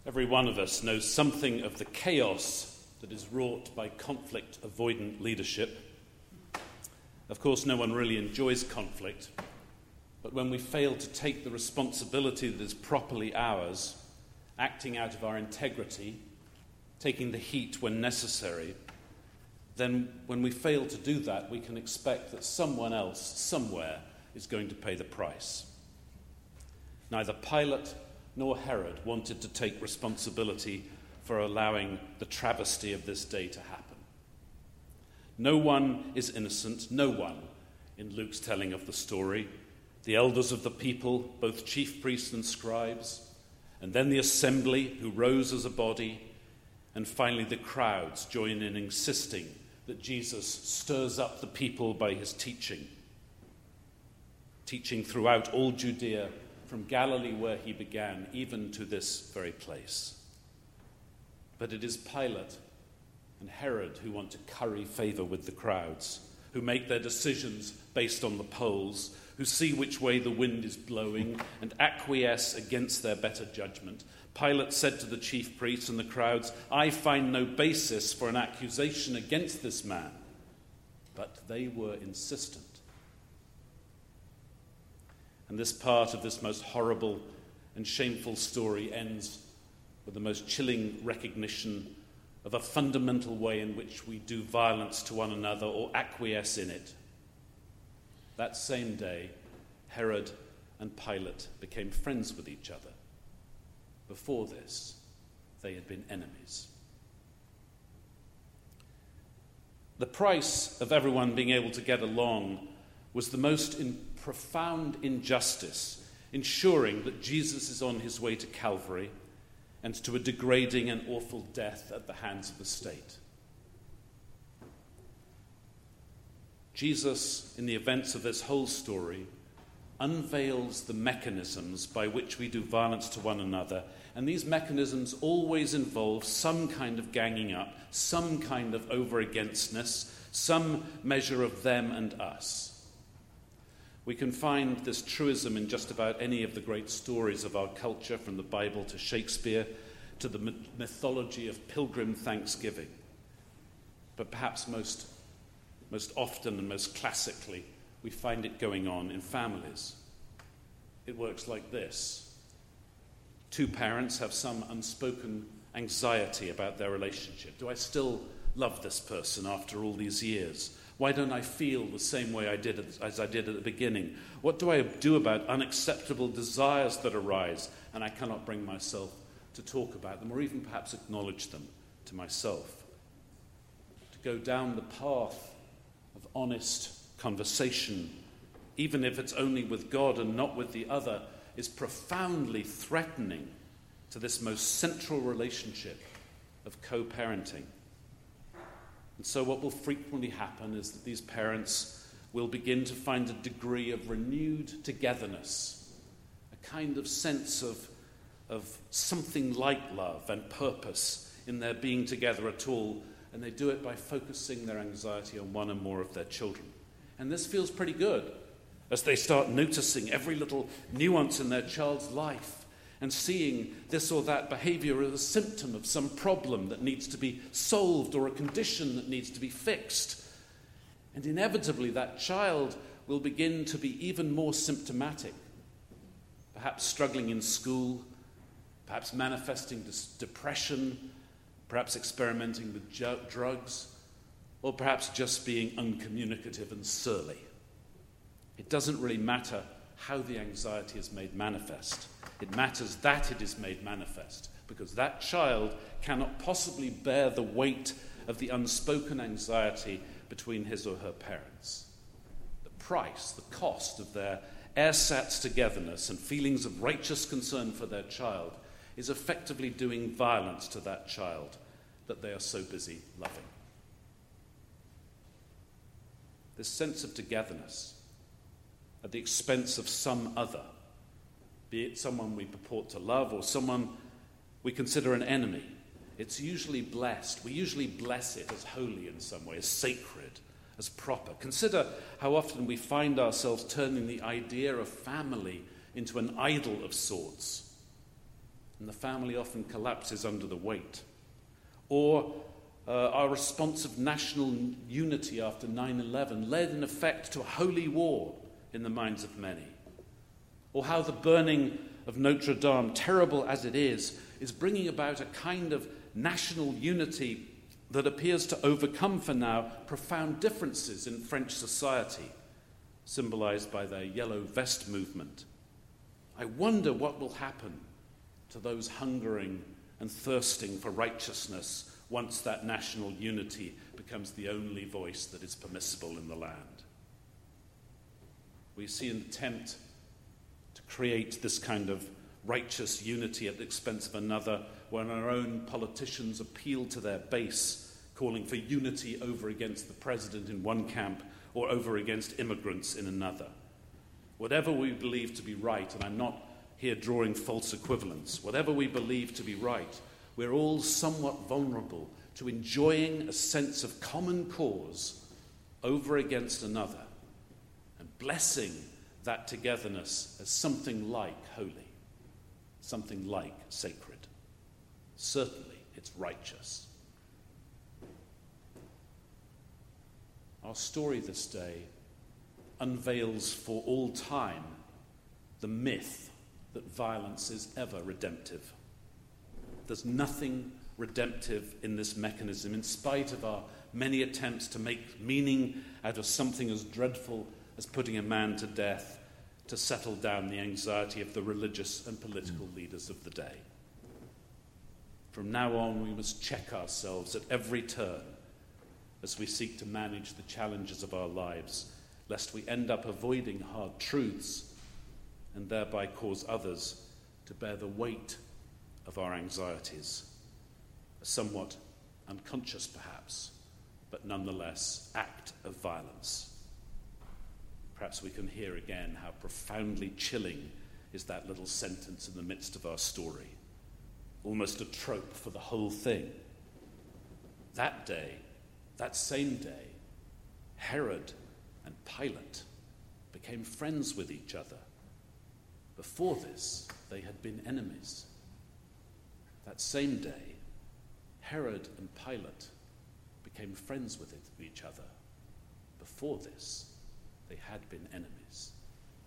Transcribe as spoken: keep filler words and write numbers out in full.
Every one of us knows something of the chaos that is wrought by conflict-avoidant leadership. Of course, no one really enjoys conflict, but when we fail to take the responsibility that is properly ours, acting out of our integrity, taking the heat when necessary, then when we fail to do that, we can expect that someone else, somewhere, is going to pay the price. Neither Pilate nor Herod wanted to take responsibility for allowing the travesty of this day to happen. No one is innocent, no one, in Luke's telling of the story. The elders of the people, both chief priests and scribes, and then the assembly, who rose as a body, and finally the crowds join in insisting that Jesus stirs up the people by his teaching. Teaching throughout all Judea, from Galilee where he began, even to this very place. But it is Pilate and Herod who want to curry favor with the crowds, who make their decisions based on the polls, who see which way the wind is blowing and acquiesce against their better judgment. Pilate said to the chief priests and the crowds, "I find no basis for an accusation against this man." But they were insistent. And this part of this most horrible and shameful story ends with the most chilling recognition of a fundamental way in which we do violence to one another or acquiesce in it. That same day, Herod and Pilate became friends with each other. Before this, they had been enemies. The price of everyone being able to get along was the most in profound injustice, ensuring that Jesus is on his way to Calvary and to a degrading and awful death at the hands of the state. Jesus, in the events of this whole story, unveils the mechanisms by which we do violence to one another, and these mechanisms always involve some kind of ganging up, some kind of over-againstness, some measure of them and us. We can find this truism in just about any of the great stories of our culture, from the Bible to Shakespeare to the mythology of Pilgrim Thanksgiving. But perhaps most, most often and most classically, we find it going on in families. It works like this. Two parents have some unspoken anxiety about their relationship. Do I still love this person after all these years? Why don't I feel the same way I did as I did at the beginning? What do I do about unacceptable desires that arise and I cannot bring myself to talk about them or even perhaps acknowledge them to myself? To go down the path of honest conversation, even if it's only with God and not with the other, is profoundly threatening to this most central relationship of co-parenting. And so what will frequently happen is that these parents will begin to find a degree of renewed togetherness, a kind of sense of, of something like love and purpose in their being together at all, and they do it by focusing their anxiety on one or more of their children. And this feels pretty good as they start noticing every little nuance in their child's life and seeing this or that behavior as a symptom of some problem that needs to be solved or a condition that needs to be fixed. And inevitably that child will begin to be even more symptomatic, perhaps struggling in school, perhaps manifesting depression, perhaps experimenting with ju- drugs, or perhaps just being uncommunicative and surly. It doesn't really matter how the anxiety is made manifest. It matters that it is made manifest, because that child cannot possibly bear the weight of the unspoken anxiety between his or her parents. The price, the cost of their ersatz togetherness and feelings of righteous concern for their child is effectively doing violence to that child that they are so busy loving. This sense of togetherness at the expense of some other, be it someone we purport to love or someone we consider an enemy, it's usually blessed. We usually bless it as holy in some way, as sacred, as proper. Consider how often we find ourselves turning the idea of family into an idol of sorts. and the family often collapses under the weight. Or uh, our response of national unity after nine eleven led in effect to a holy war in the minds of many. Or how the burning of Notre Dame, terrible as it is, is bringing about a kind of national unity that appears to overcome for now profound differences in French society, symbolized by their yellow vest movement. I wonder what will happen to those hungering and thirsting for righteousness once that national unity becomes the only voice that is permissible in the land. We see an attempt to create this kind of righteous unity at the expense of another, when our own politicians appeal to their base, calling for unity over against the president in one camp or over against immigrants in another. Whatever we believe to be right, and I'm not here drawing false equivalents, whatever we believe to be right, we're all somewhat vulnerable to enjoying a sense of common cause over against another and blessing that togetherness as something like holy, something like sacred. Certainly, it's righteous. Our story this day unveils for all time the myth that violence is ever redemptive. There's nothing redemptive in this mechanism, in spite of our many attempts to make meaning out of something as dreadful as putting a man to death, to settle down the anxiety of the religious and political leaders of the day. From now on, we must check ourselves at every turn as we seek to manage the challenges of our lives, lest we end up avoiding hard truths and thereby cause others to bear the weight of our anxieties. A somewhat unconscious, perhaps, but nonetheless act of violence. Perhaps we can hear again how profoundly chilling is that little sentence in the midst of our story, almost a trope for the whole thing. That day, that same day, Herod and Pilate became friends with each other. Before this, they had been enemies. That same day, Herod and Pilate became friends with each other. Before this, they had been enemies.